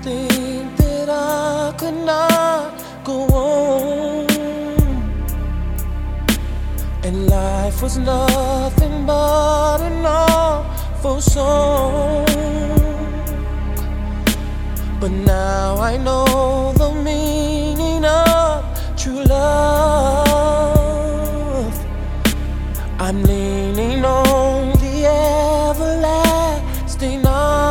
think that I could not go on, and life was nothing but an awful song. But now I know the meaning of true love. I'm leaning on the everlasting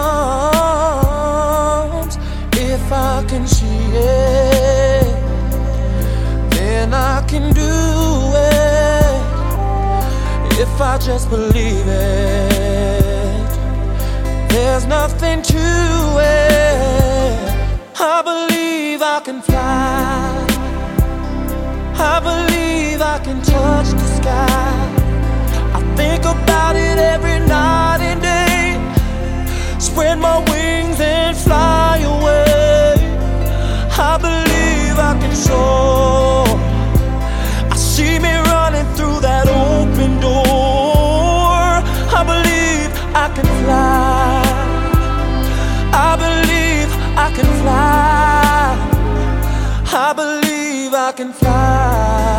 arms. If I can see it, then I can do it. If I just believe it, there's nothing to it. I believe I can fly. I believe I can touch the sky. I think about it every night and day. Spread my wings and fly away. I believe I can soar. I see me running through that open door. I believe I can fly. I believe I can fly. I believe I can fly.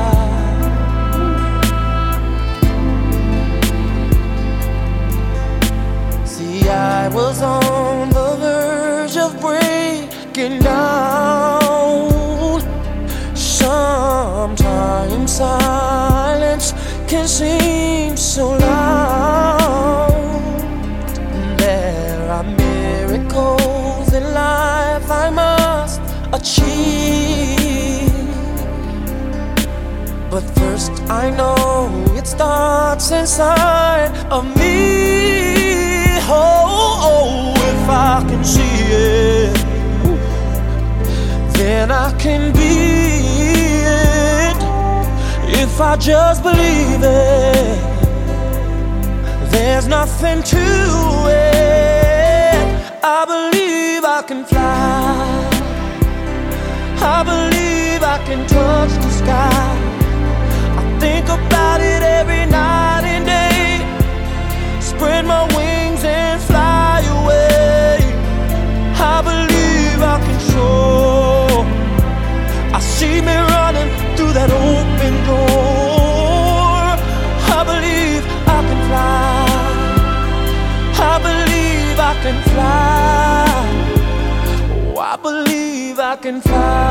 See, I was on the verge of breaking down. Sometimes silence can seem so loud. There are miracles in life I must achieve, but first I know it starts inside of me. Oh, if I can see it, then I can be it. If I just believe it, there's nothing to it. I believe I can fly. I believe I can touch the sky. I think about it every night and day. Spread my wings and fly away. I believe I can soar. I see me running through that open door. I believe I can fly. I believe I can fly. Oh, I believe I can fly.